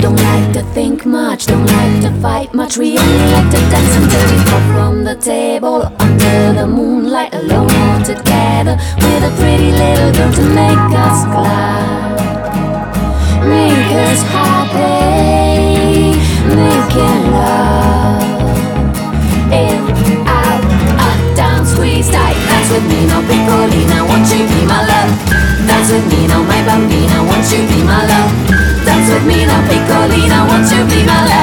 Don't like to think much, don't like to fight much. We only like to dance until we fall from the table. Under the moonlight, alone or together, with a pretty little girl to make us glad, make us happy, making love. In, out, up, down, squeeze tight. Dance with me now, Piccolina, won't you be my love? Dance with me now, my bambina, won't you be my love? Dance with me now, Piccolina, won't you be my love?